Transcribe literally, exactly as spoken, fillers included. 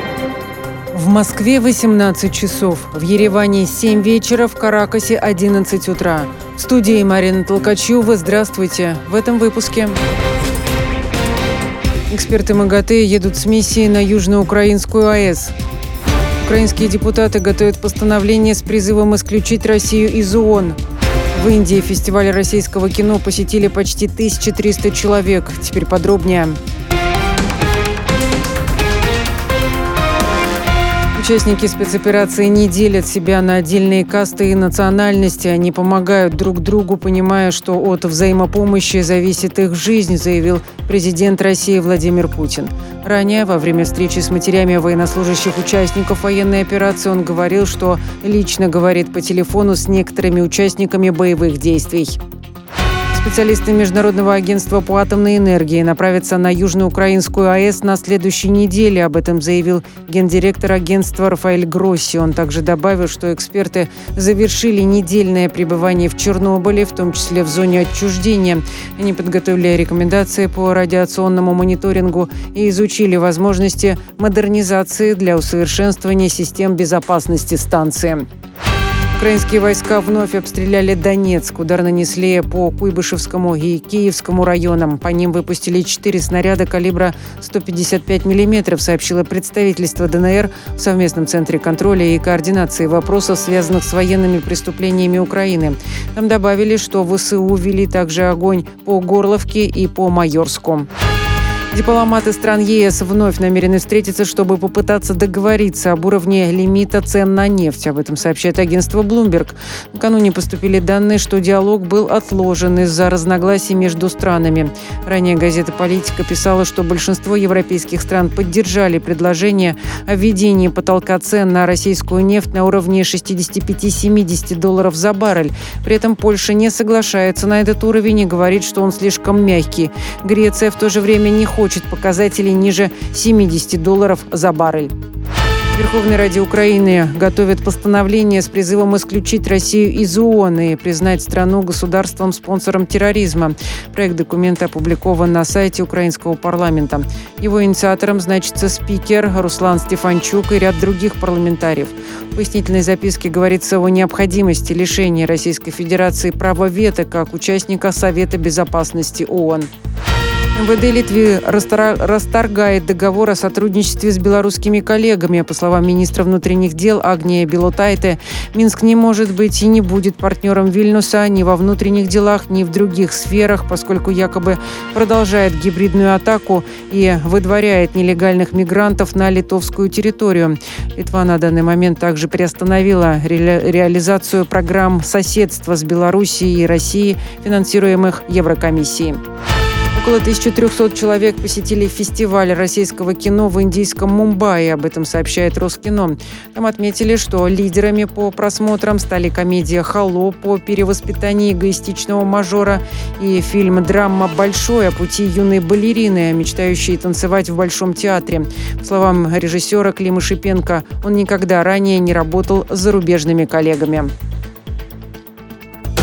В Москве восемнадцать часов, в Ереване семь вечера, в Каракасе одиннадцать утра. В студии Марина Толкачева. Здравствуйте. В этом выпуске. Эксперты МАГАТЭ едут с миссией на Южноукраинскую АЭС. Украинские депутаты готовят постановление с призывом исключить Россию из ООН. В Индии фестиваль российского кино посетили почти тысяча триста человек. Теперь подробнее. Участники спецоперации не делят себя на отдельные касты и национальности. Они помогают друг другу, понимая, что от взаимопомощи зависит их жизнь, заявил президент России Владимир Путин. Ранее, во время встречи с матерями военнослужащих участников военной операции, он говорил, что лично говорит по телефону с некоторыми участниками боевых действий. Специалисты Международного агентства по атомной энергии направятся на Южноукраинскую АЭС на следующей неделе. Об этом заявил гендиректор агентства Рафаэль Гросси. Он также добавил, что эксперты завершили недельное пребывание в Чернобыле, в том числе в зоне отчуждения. Они подготовили рекомендации по радиационному мониторингу и изучили возможности модернизации для усовершенствования систем безопасности станции. Украинские войска вновь обстреляли Донецк. Удар нанесли по Куйбышевскому и Киевскому районам. По ним выпустили четыре снаряда калибра сто пятьдесят пять миллиметров, сообщило представительство ДНР в совместном центре контроля и координации вопросов, связанных с военными преступлениями Украины. Там добавили, что ВСУ вели также огонь по Горловке и по Майорску. Дипломаты стран ЕС вновь намерены встретиться, чтобы попытаться договориться об уровне лимита цен на нефть. Об этом сообщает агентство Bloomberg. Накануне поступили данные, что диалог был отложен из-за разногласий между странами. Ранее газета «Политика» писала, что большинство европейских стран поддержали предложение о введении потолка цен на российскую нефть на уровне шестьдесят пять - семьдесят долларов за баррель. При этом Польша не соглашается на этот уровень и говорит, что он слишком мягкий. Греция в то же время не хочет хочет показателей ниже семидесяти долларов за баррель. Верховная Рада Украины готовит постановление с призывом исключить Россию из ООН и признать страну государством-спонсором терроризма. Проект документа опубликован на сайте украинского парламента. Его инициатором значится спикер Руслан Стефанчук и ряд других парламентариев. В пояснительной записке говорится о необходимости лишения Российской Федерации права вето как участника Совета Безопасности ООН. МВД Литвы расторгает договор о сотрудничестве с белорусскими коллегами. По словам министра внутренних дел Агнии Белотайте, Минск не может быть и не будет партнером Вильнюса ни во внутренних делах, ни в других сферах, поскольку якобы продолжает гибридную атаку и выдворяет нелегальных мигрантов на литовскую территорию. Литва на данный момент также приостановила ре- реализацию программ соседства с Белоруссией и Россией, финансируемых Еврокомиссией. Около тысячи трехсот человек посетили фестиваль российского кино в индийском Мумбаи. Об этом сообщает Роскино. Там отметили, что лидерами по просмотрам стали комедия «Холоп» о перевоспитании эгоистичного мажора и фильм-драма «Большой» о пути юной балерины, мечтающей танцевать в Большом театре. По словам режиссера Климы Шипенко, он никогда ранее не работал с зарубежными коллегами.